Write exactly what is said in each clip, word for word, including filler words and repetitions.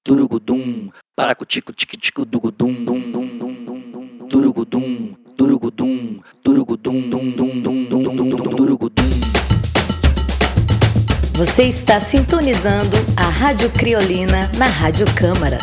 durugudum, paracutico tique tico dugudum, durugudum, durugudum, durugudum, dum dum dum dum dum dum durugudum. Você está sintonizando a Rádio Criolina na Rádio Câmara.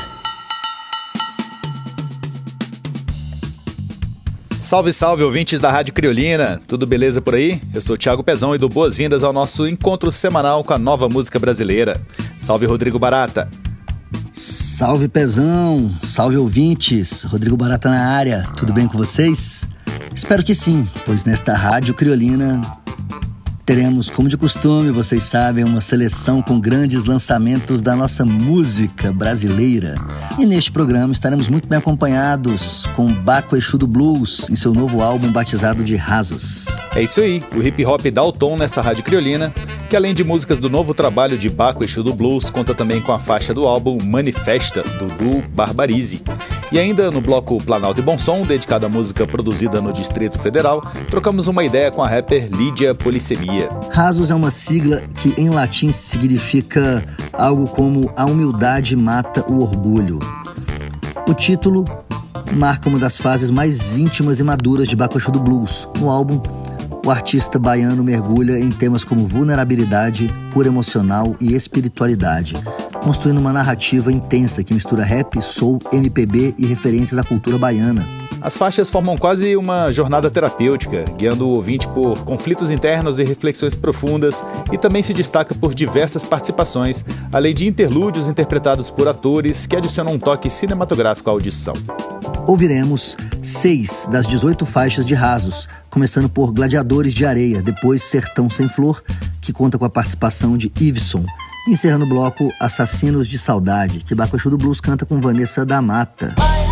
Salve, salve, ouvintes da Rádio Criolina! Tudo beleza por aí? Eu sou o Thiago Pezão e dou boas-vindas ao nosso encontro semanal com a nova música brasileira. Salve, Rodrigo Barata! Salve, Pezão! Salve, ouvintes! Rodrigo Barata na área. Tudo bem com vocês? Espero que sim, pois nesta Rádio Criolina teremos, como de costume, vocês sabem, uma seleção com grandes lançamentos da nossa música brasileira. E neste programa estaremos muito bem acompanhados com Baco Exu do Blues em seu novo álbum batizado de Rasos. É isso aí, o hip hop dá o tom nessa Rádio Criolina, que além de músicas do novo trabalho de Baco Exu do Blues, conta também com a faixa do álbum Manifesta, do duo Barbarize. E ainda no bloco Planalto e Bom Som, dedicado à música produzida no Distrito Federal, trocamos uma ideia com a rapper Lídia Polissemia. Rasos é uma sigla que em latim significa algo como a humildade mata o orgulho. O título marca uma das fases mais íntimas e maduras de Baco Exu do Blues. No álbum, o artista baiano mergulha em temas como vulnerabilidade, cura emocional e espiritualidade, construindo uma narrativa intensa que mistura rap, soul, M P B e referências à cultura baiana. As faixas formam quase uma jornada terapêutica, guiando o ouvinte por conflitos internos e reflexões profundas, e também se destaca por diversas participações, além de interlúdios interpretados por atores que adicionam um toque cinematográfico à audição. Ouviremos seis das dezoito faixas de Rasos, começando por Gladiadores de Areia, depois Sertão Sem Flor, que conta com a participação de Iveson, e encerrando o bloco Assassinos de Saudade, que Baco Exu do Blues canta com Vanessa da Mata.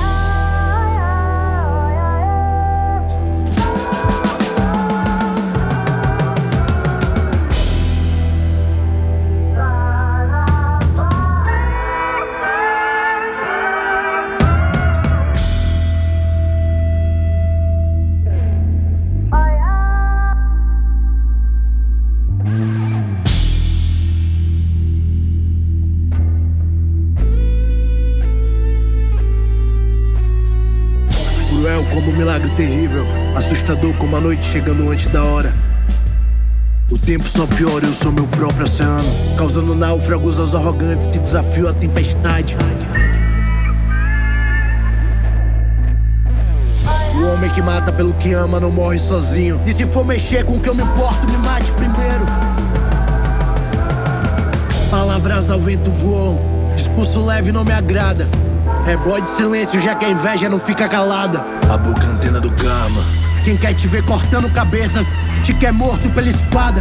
Como um milagre terrível, assustador como a noite chegando antes da hora. O tempo só piora, eu sou meu próprio oceano, causando náufragos aos arrogantes que desafiam a tempestade. O homem que mata pelo que ama não morre sozinho, e se for mexer com o que eu me importo, me mate primeiro. Palavras ao vento voam, discurso leve não me agrada. É boy de silêncio, já que a inveja não fica calada. A boca antena do karma. Quem quer te ver cortando cabeças, te quer morto pela espada.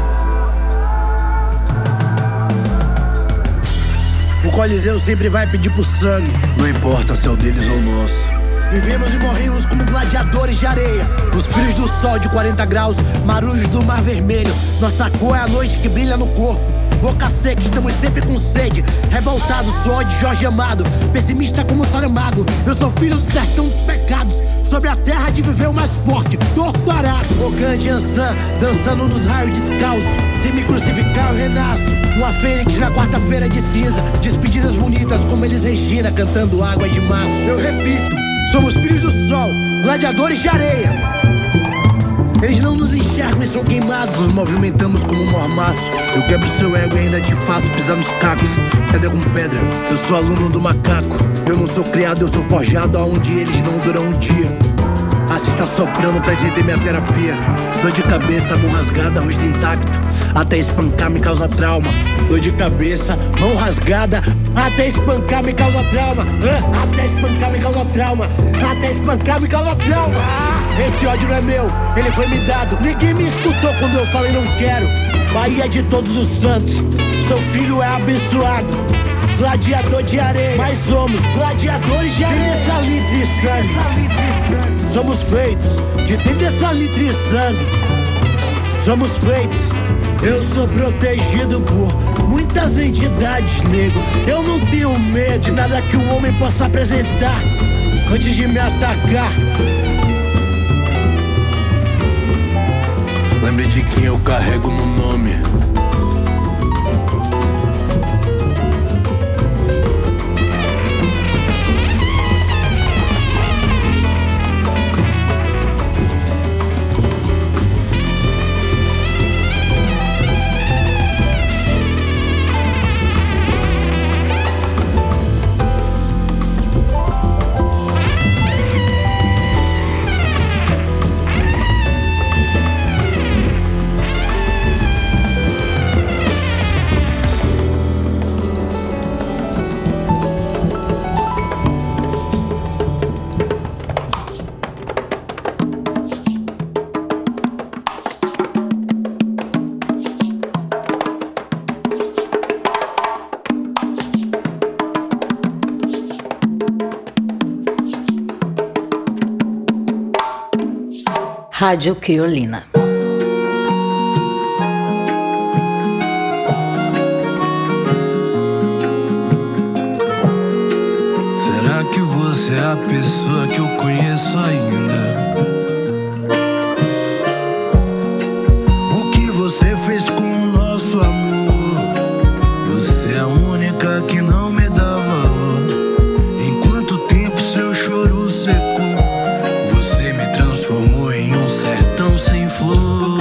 O Coliseu sempre vai pedir pro sangue, não importa se é o deles ou o nosso. Vivemos e morremos como gladiadores de areia, os frios do sol de quarenta graus, marujos do mar vermelho. Nossa cor é a noite que brilha no corpo. Boca seca, estamos sempre com sede. Revoltado, suor de Jorge Amado, pessimista como Saramago. Eu sou filho do sertão dos pecados, sobre a terra de viver o mais forte, torturado. Ogande Ansan, dançando nos raios descalço. Se me crucificar eu renasço, uma fênix na quarta-feira de cinza. Despedidas bonitas como eles Regina, cantando água de março. Eu repito, somos filhos do sol, gladiadores de areia. Eles não nos enxergam e são queimados, nos movimentamos como um mormaço. Eu quebro seu ego e ainda te faço pisar nos cacos, pedra com pedra, eu sou aluno do macaco. Eu não sou criado, eu sou forjado aonde eles não duram um dia. Assim está soprando pra entender minha terapia. Dor de cabeça, mão rasgada, rosto intacto, até espancar me causa trauma. Dor de cabeça, mão rasgada, até espancar me causa trauma. Até espancar me causa trauma. Até espancar me causa trauma. Esse ódio não é meu, ele foi me dado. Ninguém me escutou quando eu falei não quero. Bahia de todos os santos, seu filho é abençoado. Gladiador de areia, mas somos gladiadores de areia. Dessa litre e sangue, somos feitos de dentro dessa litre e sangue. Somos feitos. Eu sou protegido por muitas entidades, nego. Eu não tenho medo de nada que o homem possa apresentar antes de me atacar. Lembre de quem eu carrego no nome. Rádio Criolina. Será que você é a pessoa que eu conheço ainda? O que você fez com o nosso amor? Você é a única que não me dá valor. Em quanto tempo seu choro secou? Você me transformou em um sertão sem flor.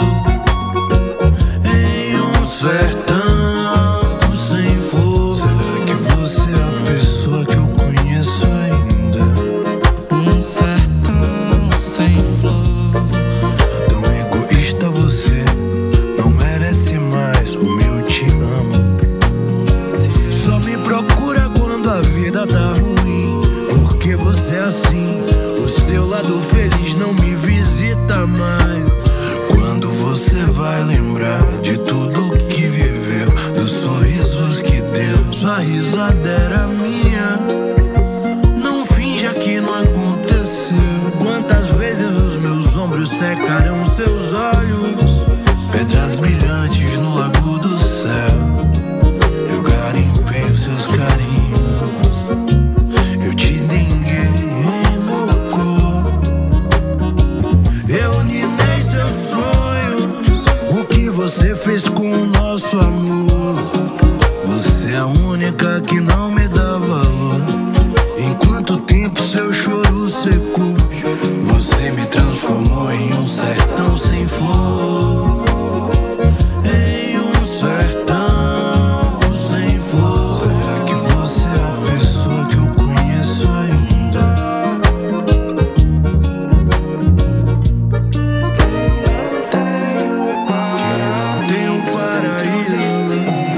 Em um sertão sem flor. Será que você é a pessoa que eu conheço ainda? Um sertão sem flor. Tão egoísta você, não merece mais o meu te amo. Só me procura quando a vida tá ruim, porque você é assim, o seu lado feliz não me visita mais. Quando você vai lembrar de tudo que viveu, dos sorrisos que deu, sua risada era minha. Não finja que não aconteceu. Quantas vezes os meus ombros secaram seus olhos, pedras brilhantes no lago do céu. Eu garimpei os seus carinhos, eu te denguei em meu corpo, eu ninei seus sonhos. O que você fez com o nosso amor? Você é a única que não me dá valor. Em quanto tempo seu choro secou? Você me transformou em um sertão sem flor. Em um sertão sem flor. Será que você é a pessoa que eu conheço ainda? Que não tem um paraíso,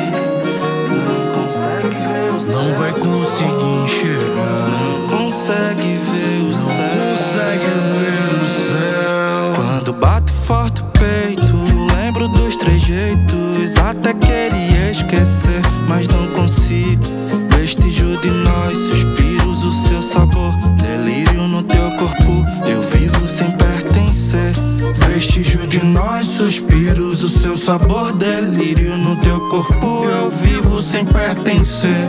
não vai conseguir enxergar, Não consegue ver o céu. consegue ver o céu. Quando bato forte o peito, lembro dos trejeitos. Até queria esquecer, mas não consigo. Vestígio de nós, suspiros, o seu sabor. Delírio no teu corpo, eu vivo sem pertencer. Vestígio de nós, suspiros, o seu sabor. Delírio no teu corpo, eu vivo sem pertencer.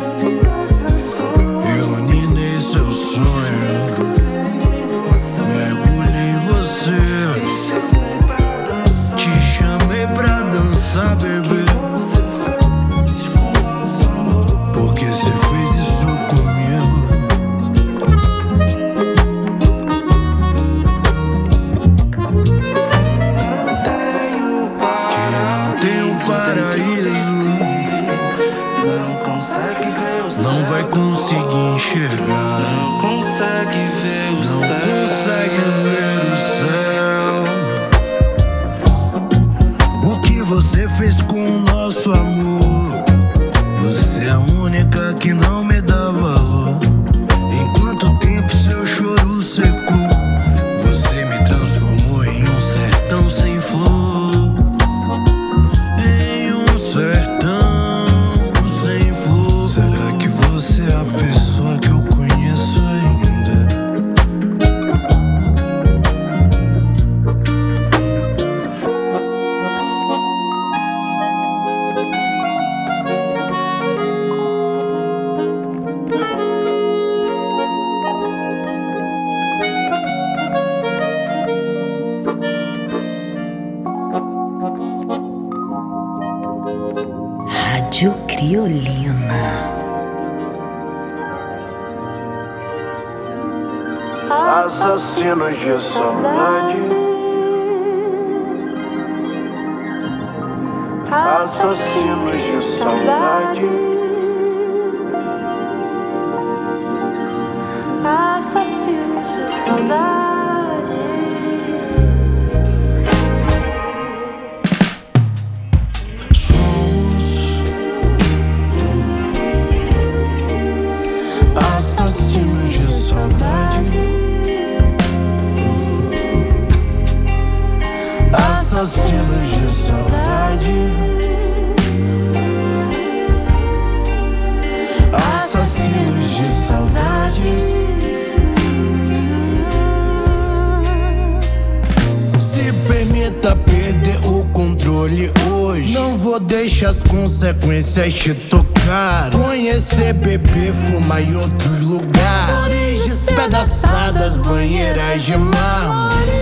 Eu ninei seu sonho, mergulhei em você, te chamei pra dançar, bebê. Porque você fez isso comigo. Que não tem um paraíso, Não consegue ver o céu. não vai conseguir enxergar, Não consegue ver o não céu. consegue ver o céu. O que você fez com o nosso amor? Você é a única que não me dá valor. Em quanto tempo seu choro secou? Você me transformou em um sertão sem flor. Em um sertão sem flor. Será que você é a pessoa que eu conheço ainda? Rádio Criolina. Assassinos de saudade, assassinos de saudade, Assassinos de saudade. somos assassinos de saudade, assassinos de saudade, assassinos de saudade. deixa as consequências te tocar. Conhecer, beber, fumar em outros lugares. Flores despedaçadas, banheiras de mármore.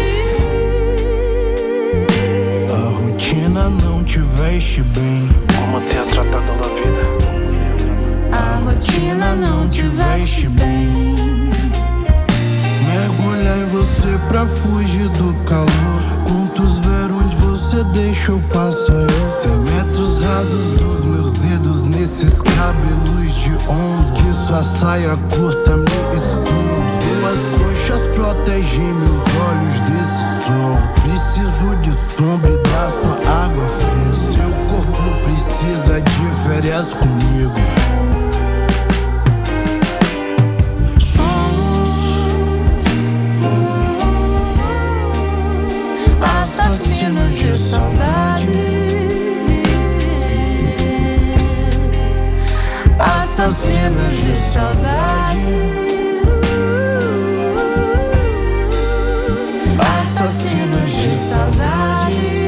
A rotina não te veste bem. Como ter tratado na vida. A rotina não te veste bem. Mergulhar em você pra fugir do calor. Quantos verões você deixou passar? Cem metros rasos dos meus dedos nesses cabelos de ombro. Que sua saia curta me esconde. Suas coxas protegem meus olhos desse sol. Preciso de sombra e da sua água fria. Seu corpo precisa de férias comigo. Assassinos de saudade. Assassinos de saudade. Assassinos de saudade.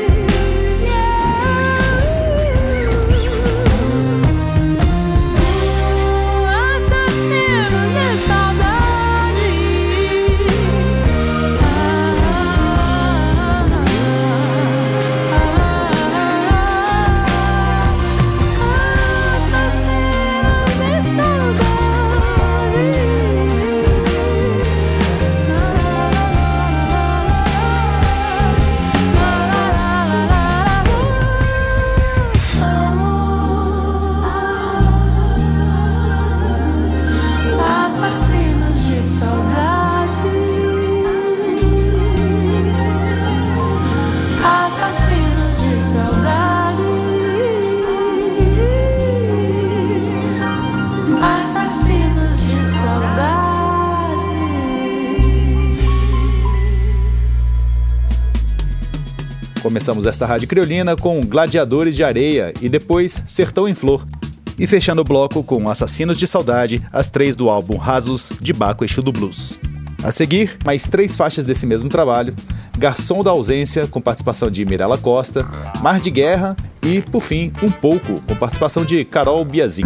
Começamos esta Rádio Criolina com Gladiadores de Areia e depois Sertão em Flor. E fechando o bloco com Assassinos de Saudade, as três do álbum Rasos, de Baco Exu do Blues. A seguir, mais três faixas desse mesmo trabalho: Garçom da Ausência, com participação de Mirella Costa, Mar de Guerra e, por fim, Um Pouco, com participação de Carol Biazin.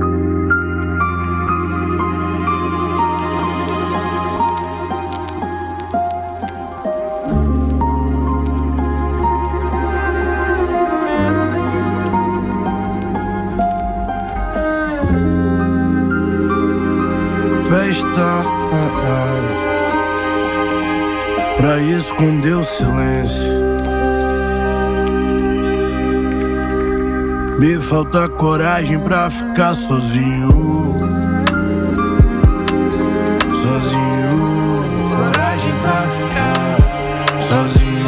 Festa, pra esconder o silêncio. Me falta coragem pra ficar sozinho. Sozinho, coragem pra ficar sozinho.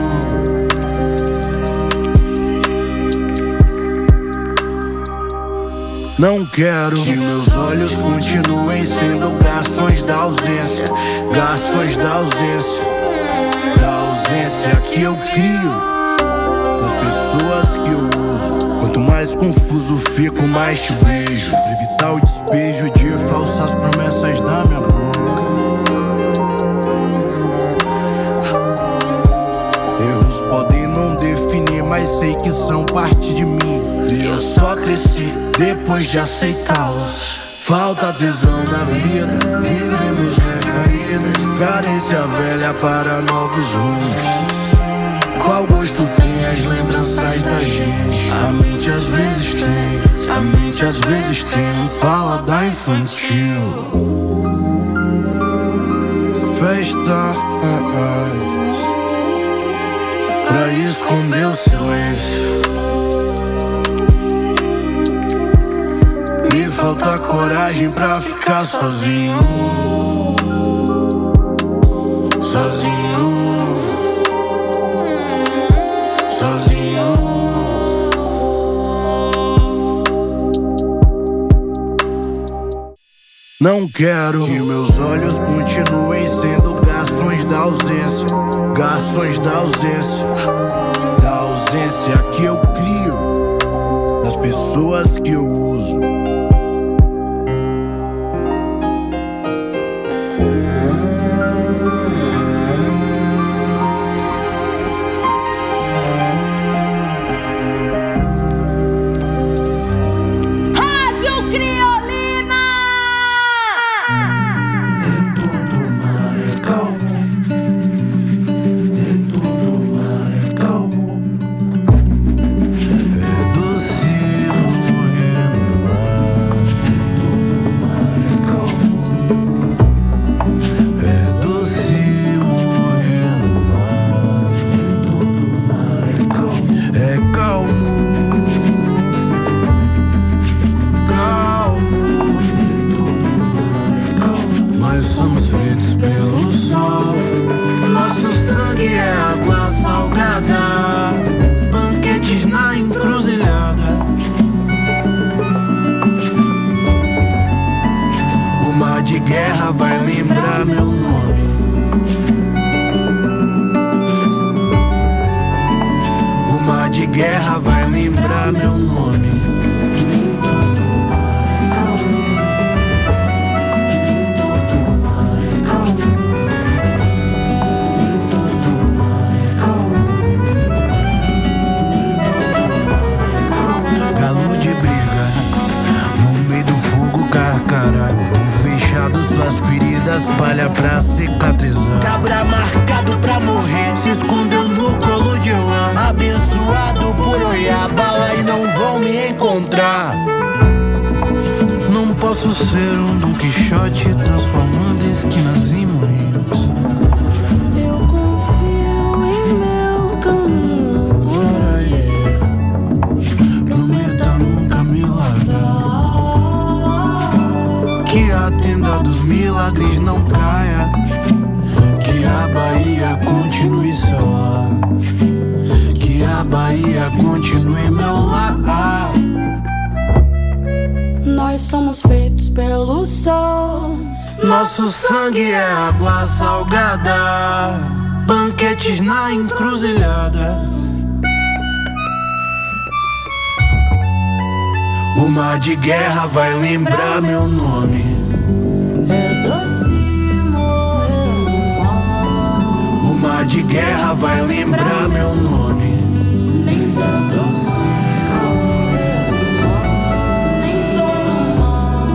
Não quero que meus olhos continuem sendo garçons da ausência. Garçons da ausência. Da ausência que eu crio das pessoas que eu uso. Quanto mais confuso fico, mais te beijo. Pra evitar o despejo de falsas promessas da minha boca. Erros podem não definir, mas sei que são parte de mim. E eu só cresci depois de aceitá-los. Falta tesão na vida, vivemos recaídas. Carência velha para novos rostos. Qual gosto tem as lembranças da gente? A mente às vezes tem, a mente às vezes tem um paladar infantil. Festa, pra esconder o silêncio. Me falta coragem pra ficar sozinho. Sozinho. Sozinho. Não quero que meus olhos continuem sendo garçons da ausência. Garçons da ausência. Da ausência que eu crio das pessoas que eu uso. de guerra vai lembrar meu nome. O mar de guerra vai lembrar meu nome. Nem todo mar é calmo, nem todo mar é calmo, nem todo mar é calmo, nem todo mar é calmo. Galo de briga, no meio do fogo carcará. Corpo fechado, suas feridas, palha pra cicatrizar. Cabra marcado pra morrer, se escondeu no colo de Euá. Abençoado por olhar bala e não vão me encontrar. Não posso ser um Dom Quixote transformando esquinas em moinhos. Eu confio em meu caminho. Ora é, prometa nunca me largar. Que a tenda dos milagres não caia, que a Bahia continue seu lar, que a Bahia continue meu lar. Nós somos feitos pelo sol. Nosso sangue é água salgada, banquetes na encruzilhada. O mar de guerra vai lembrar meu nome. É doce morrer no mar. O mar de guerra vai lembrar meu nome. É doce morrer no mar. Nem todo mar,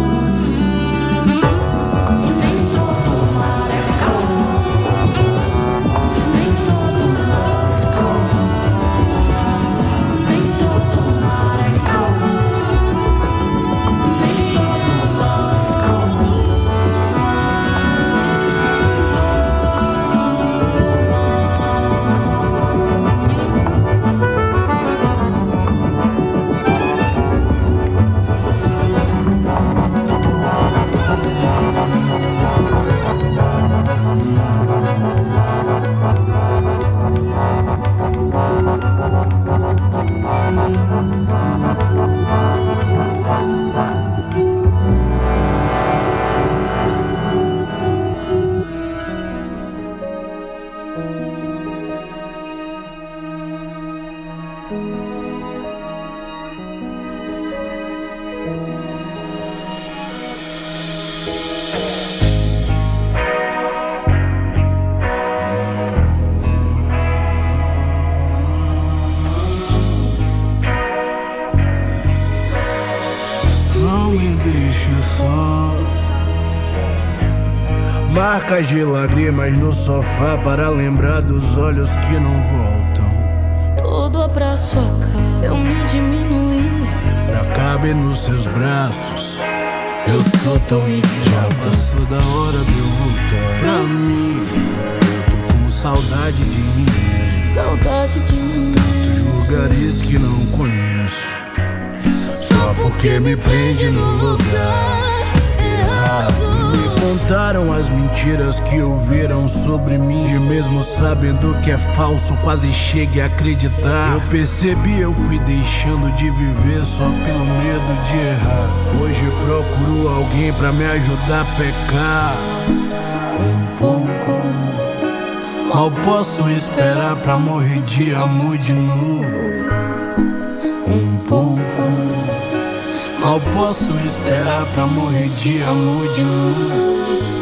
nem todo mar é calmo, nem todo mar é calmo, nem todo mar é calmo, nem todo mar é calmo. Não me deixe só. Marcas de lágrimas no sofá para lembrar dos olhos que não voltam. Todo abraço acaba, eu me diminuí. Pra caber nos seus braços, eu sou tão idiota. Passou da hora de eu voltar pra mim. Eu tô com saudade de mim mesmo. Saudade de mim. Tantos lugares que não conheço, só porque me prende no lugar errado. E me contaram as mentiras que ouviram sobre mim. E mesmo sabendo que é falso, quase cheguei a acreditar. Eu percebi, eu fui deixando de viver só pelo medo de errar. Hoje procuro alguém pra me ajudar a pecar um pouco. Mal posso esperar pra morrer de amor de novo. Um pouco. Mal posso esperar pra morrer de amor de novo.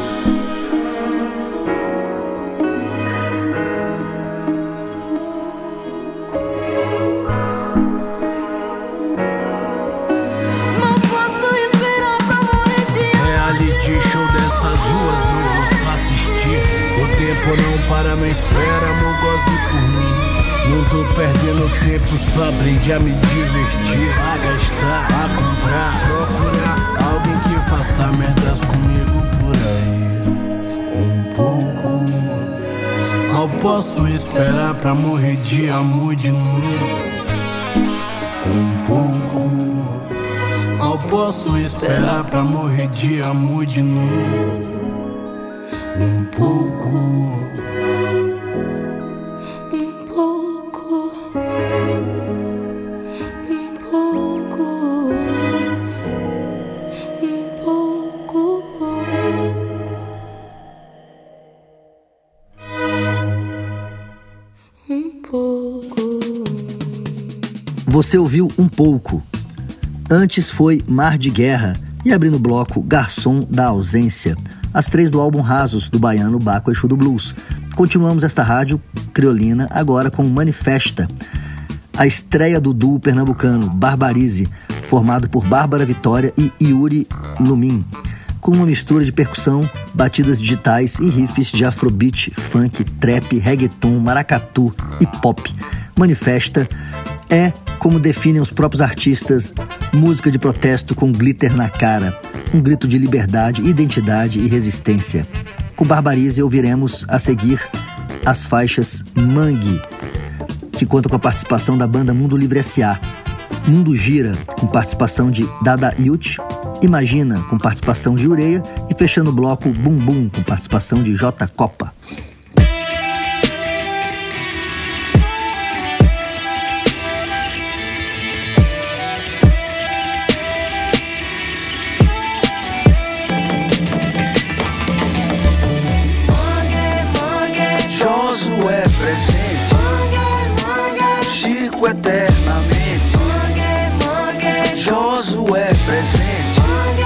Mal posso esperar pra morrer de amor. Reality show dessas ruas não vou só assistir. O tempo não para, não espera, amor, goze por mim. Não tô perdendo tempo, só aprendi a me divertir, a gastar, a comprar, procurar alguém que faça merdas comigo por aí. Um pouco. Mal posso esperar pra morrer de amor de novo. Um pouco. Mal posso esperar pra morrer de amor de novo. Um pouco. Um pouco, um pouco. Você ouviu Um Pouco. Antes foi Mar de Guerra e abrindo o bloco Garçom da Ausência. As três do álbum Rasos, do baiano Baco Exu do Blues. Continuamos esta rádio criolina agora com Manifesta. A estreia do duo pernambucano Barbarize, formado por Bárbara Vitória e Yuri Lumin, com uma mistura de percussão, batidas digitais e riffs de afrobeat, funk, trap, reggaeton, maracatu e pop. Manifesta é, como definem os próprios artistas, música de protesto com glitter na cara, um grito de liberdade, identidade e resistência. Com Barbarize ouviremos a seguir as faixas Mangue, que conta com a participação da banda Mundo Livre S A, Mundo Gira, com participação de Dada Yuti, Imagina, com participação de Ureia, e fechando o bloco Bum Bum, com participação de J Copa. Josué presente, Chico eternamente. Josué presente,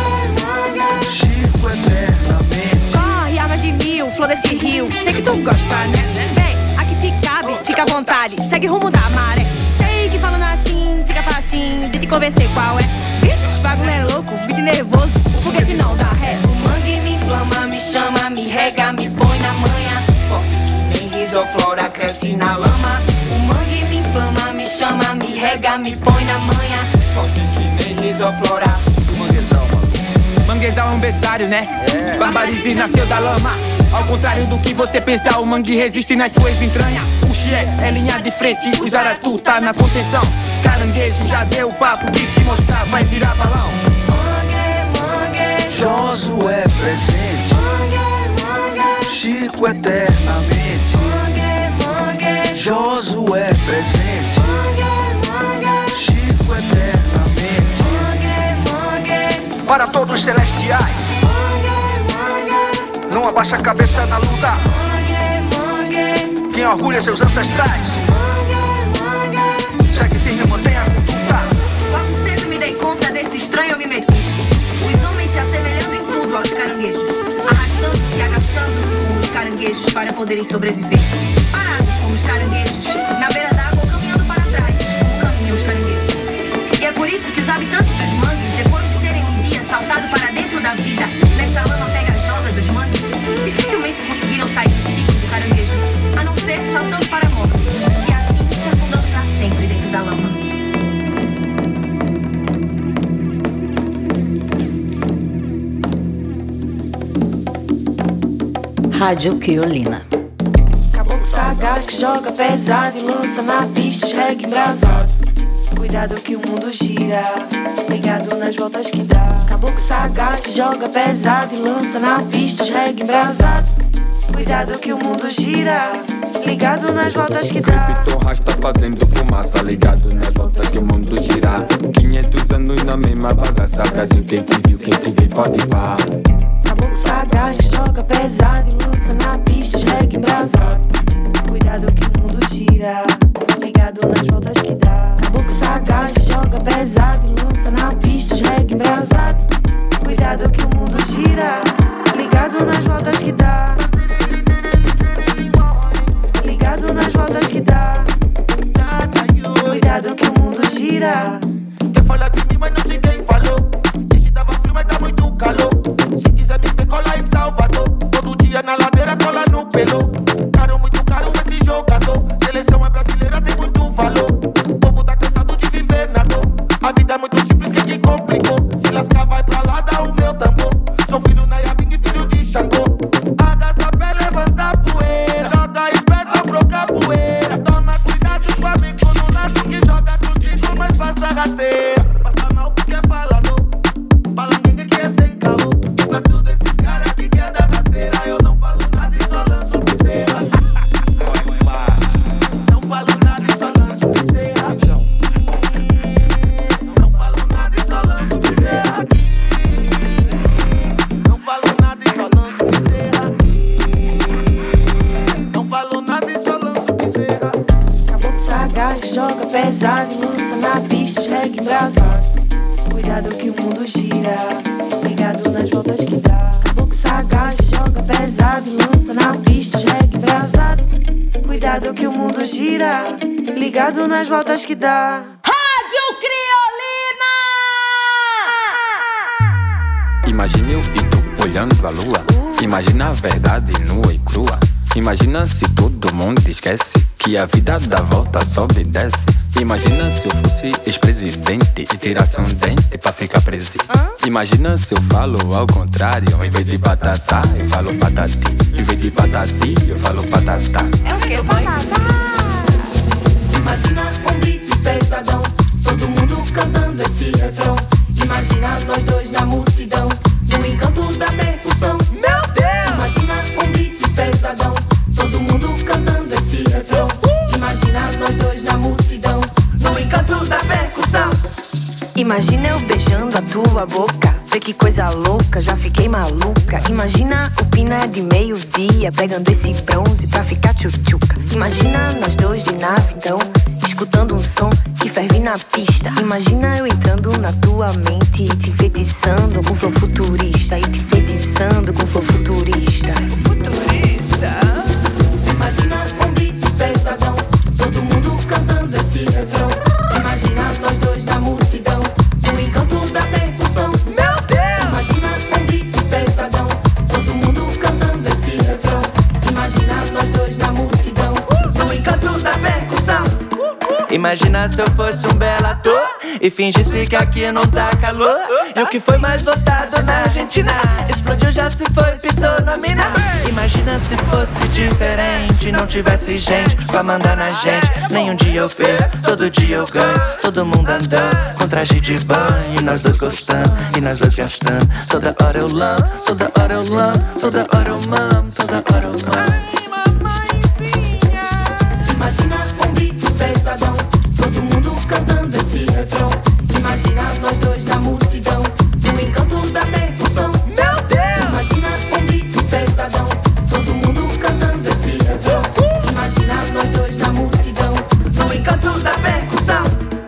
Chico eternamente. Corre, águas de mil, flor desse rio. Sei que tu gosta, né? Vem, aqui te cabe, fica à vontade. Segue rumo da maré. Sei que falando assim, fica facinho de te convencer qual é. Vixe, bagulho é louco, beat nervoso. O foguete não dá ré. O mangue me inflama, me chama, me rega, me põe na manha. Forte que nem risoflora, cresce na lama. O mangue me inflama, me chama, me rega, me põe na manha. Forte que nem risoflora. Do manguezal, mano. Manguezal é um berçário, né? É. Barbarize nasceu da lama. Ao contrário do que você pensa, o mangue resiste nas suas entranhas. O Xé é linha de frente, o Zaratu tá na contenção. Caranguejo já deu papo, que se mostrar vai virar balão. Mangue, mangue, Josué presente, mangue, mangue, Chico eternamente. mangue, mangue, Josué presente, mangue, mangue, Chico eternamente. mangue, mangue, Para todos os celestiais, mangue, mangue, não abaixa a cabeça na luta. mangue, mangue, Quem orgulha seus ancestrais, mangue, mangue. segue firme, mantenha a conduta. Logo cedo me dei conta desse estranho mimetismo. Os homens se assemelhando em tudo aos caranguejos, arrastando-se, agachando-se como os caranguejos para poderem sobreviver. Parados como os caranguejos, na beira d'água ou caminhando para trás, como caminham os caranguejos. E é por isso que os habitantes dos mangues, depois de terem um dia saltado para dentro da vida, nessa lama pegajosa dos mangues, dificilmente conseguiram sair do ciclo do caranguejo, a não ser saltando para a morte, e assim se afundando para sempre dentro da lama. Rádio Criolina. Caboclo sagaz que joga pesado e lança na pista os reggae embrasado. Cuidado que o mundo gira, ligado nas voltas que dá. Caboclo sagaz que joga pesado e lança na pista os reggae embrasado. Cuidado que o mundo gira, ligado nas voltas que dá. Crepito rasta fazendo fumaça, ligado nas voltas que o mundo gira. Quinhentos anos na mesma bagaça, Brasil quem te viu, quem te vê pode pá. Caboclo sagaz que joga pesado e lança na pista os reggae embrasado. Cuidado que o mundo gira, ligado nas voltas que dá. Caboclo sagaz que joga pesado e lança na pista os reggae embrasado. Cuidado que o mundo gira, ligado nas voltas que dá. Ligado nas voltas que dá. Cuidado que o mundo gira. Quem fala de mim, mas não sei quem falou. Disse tava frio, mas tá muito calor. Se quiser me ver, cola em Salvador. Todo dia na ladeira, cola no pelo. Caro, muito caro esse jogador. Seleção é brasileira, tem muito valor. O povo tá cansado de viver na dor. A vida é muito simples, quem que complicou? Se lascar, vai pra lá, dá o meu tambor. Sou filho na Yabing, filho de Xangô. Agasta pé, levanta a poeira. Joga esperto, afro capoeira. Toma cuidado com o amigo do lado que joga contigo, mas passa rasteira. Passa mal porque é falador. Palanguinha que é sem caô. Pra tudo esses caras que quer dar rasteira, eu não falo nada e só lanço piseira. Cuidado que o mundo gira, ligado nas voltas que dá. Rádio Criolina! Imagine eu e tu olhando pra lua. Imagina a verdade nua e crua. Imagina se todo mundo esquece que a vida dá volta, sobe e desce. Imagina se eu fosse ex-presidente e tirasse um dente pra ficar preso. Imagina se eu falo ao contrário. Em vez de batata, eu falo patati. Em vez de patati, eu falo patatá. É o que? Batata. Imagina um beat pesadão, todo mundo cantando esse refrão. Imagina nós dois na multidão, no encanto da percussão. Meu Deus! Imagina um beat pesadão, todo mundo cantando esse refrão. Imagina nós dois na multidão, no encanto da percussão. Imagina eu beijando a tua boca, vê que coisa louca, já fiquei maluca. Imagina o piné de meio-dia, pegando esse bronze pra ficar tchutchuca. Imagina nós dois de nave, então, escutando um som que ferve na pista. Imagina eu entrando na tua mente e te enfeitiçando com flow futurista. E te enfeitiçando com flow futurista. Futurista. Imagina um beat pesadão, todo mundo cantando esse refrão. Imagina nós dois na multidão, no encanto da percussão. Meu Deus! Imagina um beat pesadão, todo mundo cantando esse refrão. Imagina nós dois na multidão, no encanto da percussão. Imagina se eu fosse um belo ator e fingisse que aqui não tá calor. E o que foi mais votado na Argentina explodiu, já se foi, pisou na mina. Imagina se fosse diferente, não tivesse gente pra mandar na gente. Nenhum dia eu perco, todo dia eu ganho. Todo mundo andando com traje de banho, e nós dois gostando, e nós dois gastando. Toda hora eu lambo, toda hora eu lambo, toda hora eu mamo, toda hora eu mamo. Imagina um beat pesadão, todo mundo cantando esse refrão. Imagina nós dois na multidão, no encanto da percussão. Meu Deus! Imagina um beat pesadão, todo mundo cantando esse refrão. Imagina nós dois na multidão, no encanto da percussão.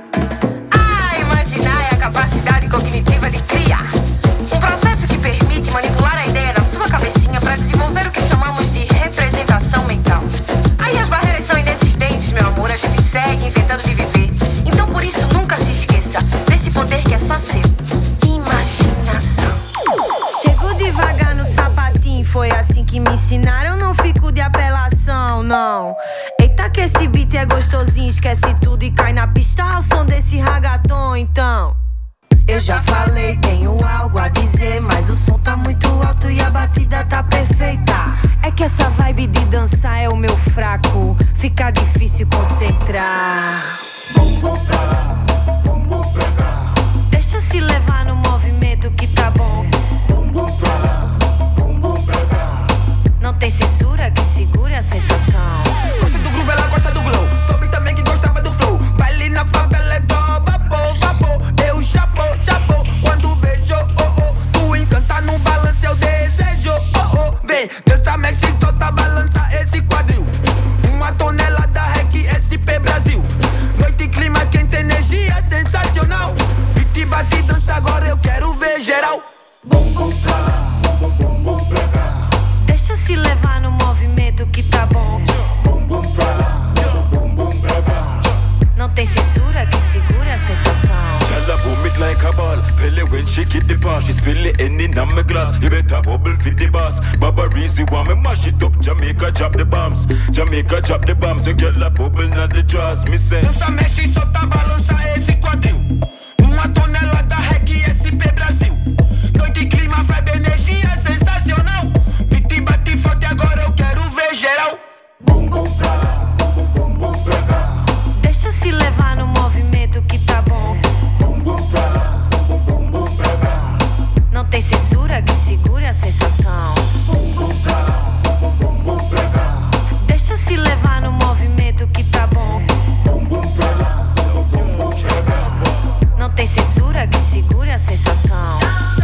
Ah, imaginar é a capacidade cognitiva de criar um processo que permite manipular a ideia da sua cabecinha para desenvolver o que chamamos de representação mental. Aí as barreiras são inexistentes, meu amor, a gente segue inventando de viver. Então por isso nunca se esqueça desse poder que é só seu: imaginação. Chego devagar no sapatinho, foi assim que me ensinaram. Não fico de apelação, não. Eita que esse beat é gostosinho, esquece tudo e cai na pista ao som desse ragaton, então. Eu já falei, tenho algo a dizer, mas o som tá muito alto e a batida tá perfeita. É que essa vibe de dançar é o meu fraco, fica difícil concentrar. Bum, bum pra lá, bum, bum pra cá. Deixa se levar no movimento que tá bom. Bum, bum pra lá, bum, bum pra cá. Não tem censura que segure a sensação. Gosta do groove, ela gosta do glow. Soube também que gostava do flow. Baile na favela é só vapor, vapor. Eu chapo, chapo, quando vejo, oh, oh. Tu encanta no balanço, eu desejo, oh, oh. Vem, dança, mexe, solta, balança esse quadril. Uma tonelada reggae, S P Brasil. Noite e clima quente, energia sensacional. Beat, bate, dança, agora eu quero ver geral. Bum, bum pra lá, bum, bum, bum pra cá. Deixa se levar no movimento que tá bom. Bum, bum pra lá, bum, bum pra cá. Não tem censura que segure a sensação. Gaza boom it like a ball. Pele when she kick the bar, she spill it in in my glass. You better bubble fit the boss. Barbarizi want me mash it up. Jamaica drop the bombs. Jamaica drop the bombs. You get a bubble not the draws. Me say. Dança, mexe, solta, balança esse quadril. Uma tonelada reggae, S P Brasil. Noite e clima, vibe, energia sensacional. Beat, bate forte, agora eu quero ver geral. Bum, bum pra lá, bum, bum, bum pra cá. Deixa se levar no movimento que tá bom. Bum, bum pra lá, bum, bum, bum pra cá. Não tem censura que segure a sensação. Bum, bum pra lá, bum, bum, bum pra cá. Deixa se levar no movimento que tá bom. Bum, bum pra lá, bum, bum, bum pra cá. Não tem censura que segure a sensação.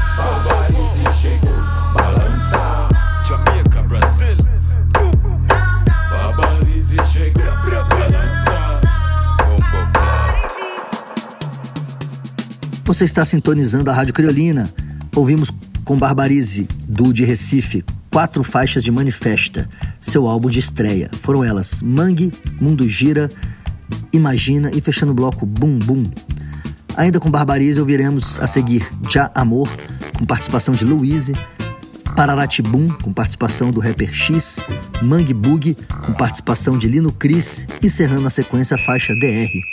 Barbarizi chegou, balança. Jamaica, Brasil. Barbarizi chegou, balança. Bombo Clap. Você está sintonizando a Rádio Criolina. Ouvimos com Barbarizi, do de Recife, quatro faixas de Manifesta, seu álbum de estreia. Foram elas Mangue, Mundo Gira, Imagina e fechando o bloco Bum Bum. Ainda com Barbarize ouviremos a seguir Já Amor, com participação de Louise, Pararatibum, com participação do rapper X, Mangue Bug, com participação de Lino Cris, encerrando a sequência a faixa D R.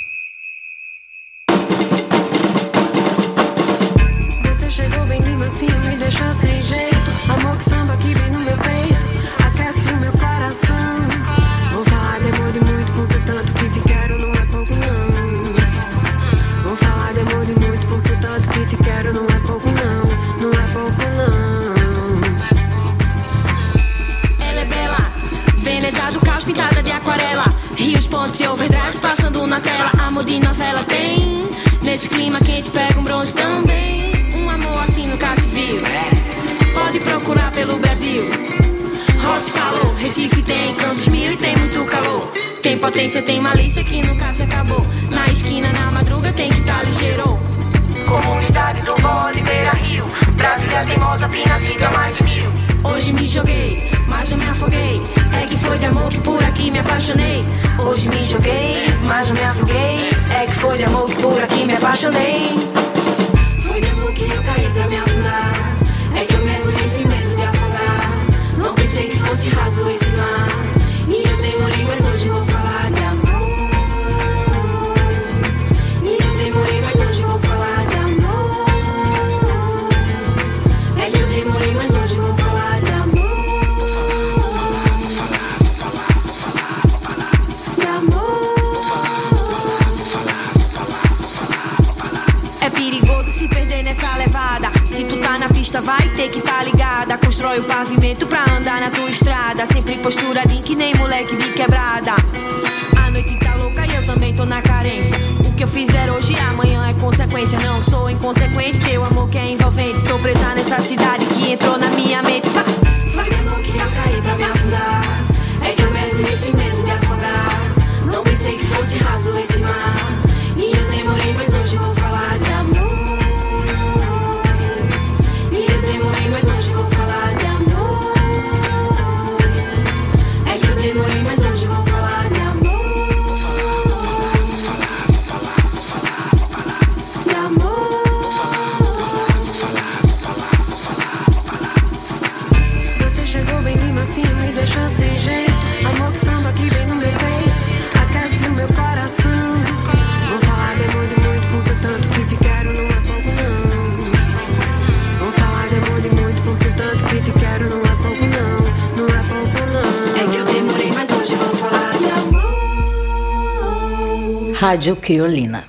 Você chegou bem de mansinho, me deixou sem jeito. Amor que samba aqui bem no meu peito, aquece o meu coração. Vou falar demore muito, porque o tanto que te quero não é pouco não. Vou falar demore muito, porque o tanto que te quero não é pouco não. Não é pouco não. Ela é bela, Veneza do caos pintada de aquarela, rios, pontes e overdrives passando na tela. Amor de novela tem, nesse clima quente pega um bronze também. Um amor assim nunca se viu, pode procurar pelo Brasil. Ross falou, Recife tem cantos mil e tem muito calor. Tem potência, tem malícia que nunca se acabou. Na esquina, na madruga tem que tá ligeiro. Comunidade do Bode, Beira Rio, Brasília teimosa, Pinacível, mais de mil. Hoje me joguei, mas não me afoguei. É que foi de amor que por aqui me apaixonei. Hoje me joguei, mas não me afoguei. É que foi de amor que por aqui me apaixonei. Foi de amor que eu caí pra me afundar. É que eu mergulhei sem medo de afogar. Não pensei que fosse raso esse mar. E eu demorei, mas hoje eu vou falar de amor. E eu demorei, mas hoje eu vou falar de amor. É que eu demorei, mas hoje eu vou falar de amor. De amor. É perigoso se perder nessa levada. Se tu tá na pista vai ter que tá ligada. Constrói o pavimento pra andar na tua estrada. Sempre posturadinho que nem moleque de quebrada. A noite tá louca e eu também tô na carência. O que eu fizer hoje amanhã é consequência. Não sou inconsequente, teu amor que é envolvente. Tô presa nessa cidade que entrou na minha mente. Vai, vai de amor que eu caí pra me afundar. É que eu mergulhei sem medo de afogar. Não pensei que fosse raso esse mar. E eu demorei, mas hoje eu vou falar de amor. Mas hoje eu vou falar de amor. É que eu demorei, mas hoje eu vou falar de amor. De amor. Você chegou bem de mansinho, me deixou sem jeito. Amor que samba aqui bem no meu peito, aquece o meu coração. Vou falar de amor de muito, porque o tanto que te quero não é pouco não. Vou falar de amor de muito, porque o tanto que te quero não é pouco não. Não é pouco não. É que eu demorei, mas hoje vou falar de amor. Rádio Criolina.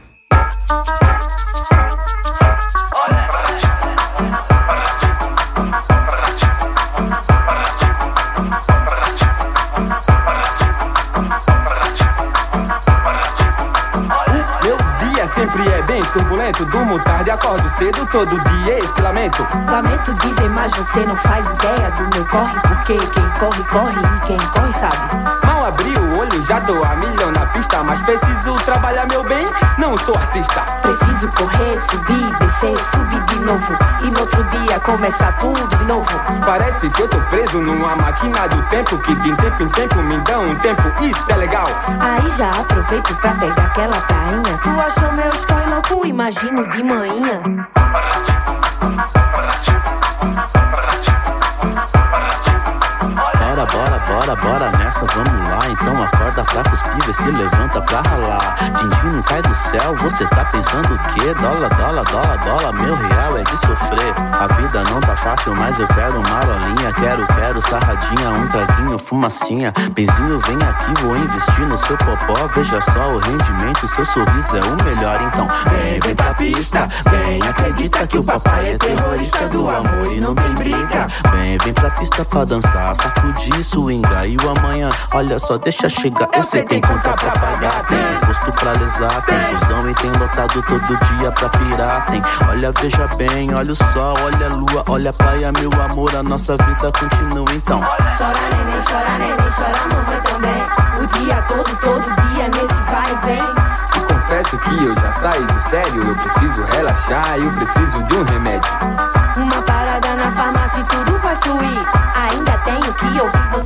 Sempre é bem turbulento, durmo tarde, acordo cedo, todo dia esse lamento. Lamento dizer, mas você não faz ideia do meu corre, porque quem corre, corre e quem corre sabe. Mal abri o olho, já tô a milhão na pista, mas preciso trabalhar meu bem, não sou artista. Preciso correr, subir, descer, subir de novo, e no outro dia começar tudo de novo. Parece que eu tô preso numa máquina do tempo, que de tempo em tempo me dá um tempo, isso é legal. Aí já aproveito pra pegar aquela prainha. Tu achou meu escorre louco, imagino de manhã. Bora, bora, bora, bora nessa, vamos lá. Então acorda pra cuspir, vê se levanta pra ralar. Din-din não cai do céu, você tá pensando o quê? Dólar, dólar, dólar, dólar, meu real é de sofrer. A vida não tá fácil, mas eu quero uma rolinha. Quero, quero sarradinha, um traguinho, fumacinha. Benzinho, vem aqui, vou investir no seu popó. Veja só o rendimento, seu sorriso é o melhor. Então vem, vem pra pista, vem, acredita que o papai é terrorista do amor e não tem briga. Vem, vem pra pista pra dançar, sacudir, swingar e o amanhã. Olha só, deixa chegar, eu sei tem conta pra pagar. Tem imposto pra lesar, tem fusão e tem lotado todo dia pra pirar. Tem, olha, veja bem, olha o sol, olha a lua, olha a praia, meu amor, a nossa vida continua então. Chora neném, chora neném, chora mamãe também. O dia todo, todo dia nesse vai e vem. Confesso que eu já saí do sério, eu preciso relaxar, eu preciso de um remédio. Uma parada na farmácia e tudo vai fluir. Ainda tem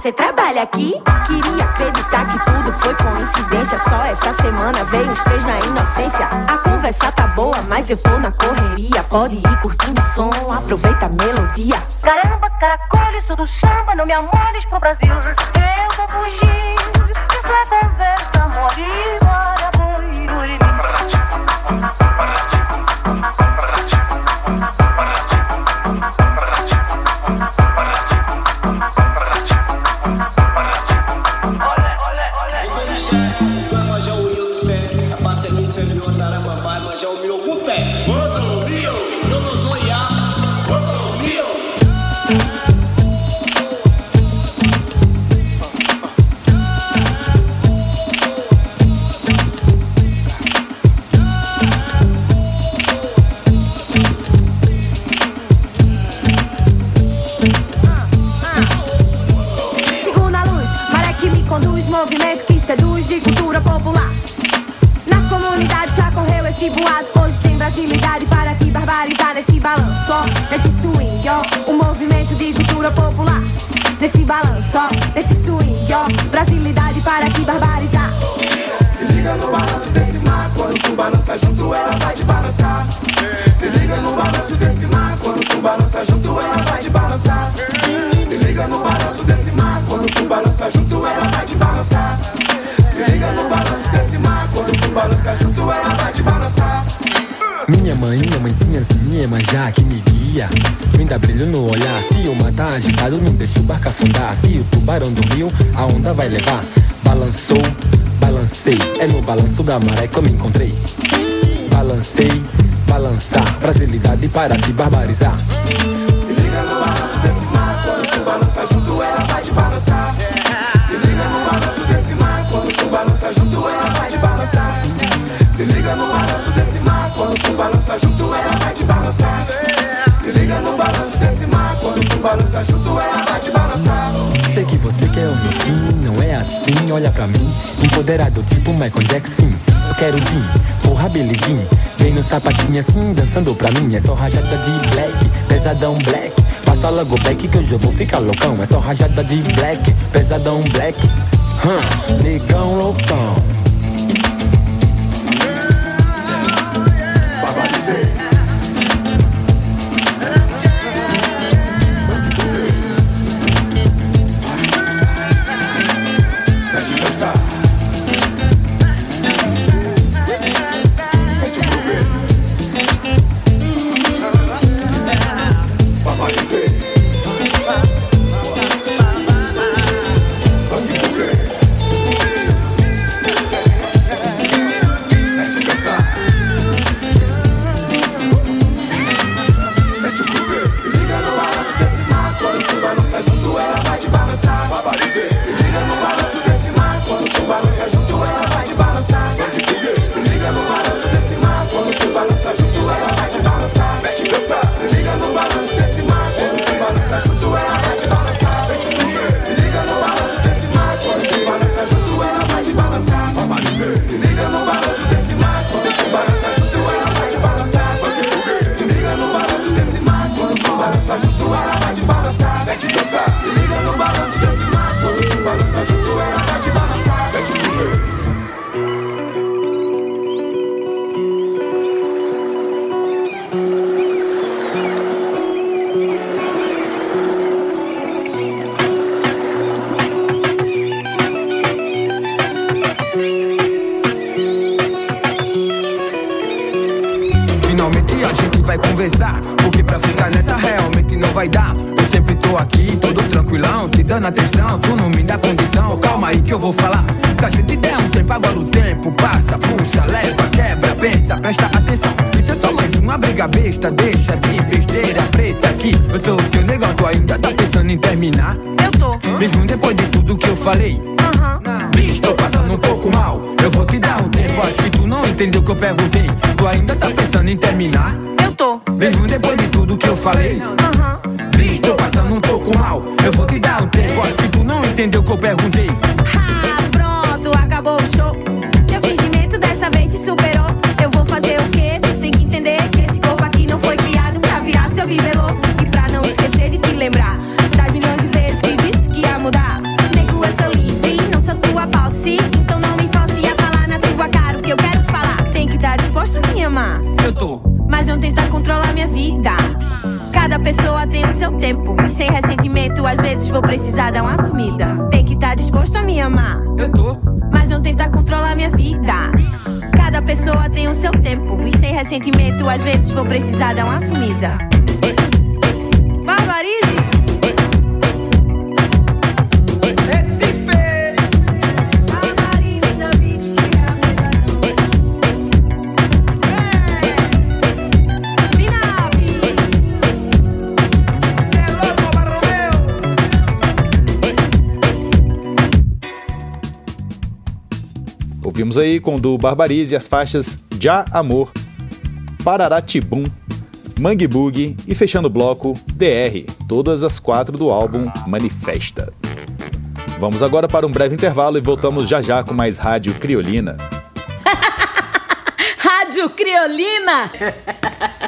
você trabalha aqui? Queria acreditar que tudo foi coincidência. Só essa semana veio os três na inocência. A conversa tá boa, mas eu tô na correria. Pode ir curtindo o som, aproveita a melodia. Caramba, caracol, isso do samba, não me amoles pro Brasil. Eu vou fugir, isso é conversa mole. Bora, boi, boi, movimento que seduz de cultura popular. Na comunidade já correu esse boato. Hoje tem brasilidade para te barbarizar. Nesse balanço, ó, nesse swing, ó, um movimento de cultura popular. Nesse balanço, ó, nesse swing, ó, brasilidade para te barbarizar. Se liga no balanço desse mar, quando tu balança junto ela vai te balançar. Se liga no balanço desse mar, quando tu balança junto ela vai te balançar. Se liga no balanço desse mar, quando tu balança junto ela vai te balançar. Se liga no balanço desse mar, quando tu balança junto ela vai te balançar. Minha mãe, minha mãezinha, minha manjá que me guia. Me dá brilho no olhar. Se o mar tá agitado, não deixa o barco afundar. Se o tubarão dormiu, a onda vai levar. Balançou, balancei. É no balanço da maré que eu me encontrei. Balancei, balançar. Brasilidade para te barbarizar. Se liga no balanço desse mar, quando tu balança junto ela vai te balançar. Se liga no balanço desse mar, quando tu balança junto ela vai te balançar. Se liga no balanço desse mar, quando tu balança junto ela vai te balançar. Se liga no balanço desse mar, quando tu balança junto ela vai te balançar. Sei que você quer o meu fim, não é assim, olha pra mim. Empoderado tipo Michael Jackson. Eu quero Jim, porra Billie Jean. Vem no sapatinho assim, dançando pra mim. É só rajada de black, pesadão black. Passa logo back que hoje eu vou ficar loucão. É só rajada de black, pesadão black. Hum, negão loucão. Barbarizei. Finalmente a gente vai conversar, porque pra ficar nessa realmente não vai dar. Eu sempre tô aqui, todo tranquilão, te dando atenção, tu não me dá condição. Calma aí que eu vou falar. Se a gente der um tempo, agora o tempo passa, pulsa, leva, quebra, pensa, presta atenção. Isso é só mais uma briga besta, deixa de besteira preta aqui. Eu sou o teu negão, tu ainda tá pensando em terminar? Eu tô. Mesmo depois de tudo que eu falei. Aham. Bicho, tô passando um pouco mal. Eu vou te dar um tempo, acho que tu não entendeu o que eu perguntei. Tu ainda tá pensando em terminar? Eu tô. Mesmo depois de tudo que eu falei. Aham. Bicho, tô passando um pouco mal. Eu vou te dar um tempo, acho que tu não entendeu o que eu perguntei. Ah, pronto, acabou o show. Teu fingimento dessa vez se superou. Eu vou fazer o quê? Tem que entender que esse corpo aqui não foi criado pra virar seu bibelô. E pra não esquecer de te lembrar das milhões de vezes que disse que ia mudar. ressentimento, às vezes vou precisar dar uma sumida. Tem que estar disposto a me amar. Eu tô. Mas não tentar controlar minha vida. Cada pessoa tem o seu tempo. E sem ressentimento, às vezes vou precisar dar uma sumida. Barbarize. Ouvimos aí com o do Barbarize as faixas Já Amor, Pararatibum, Mangue Boogie e fechando o bloco D R, todas as quatro do álbum Manifesta. Vamos agora para um breve intervalo e voltamos já já com mais Rádio Criolina. Rádio Criolina!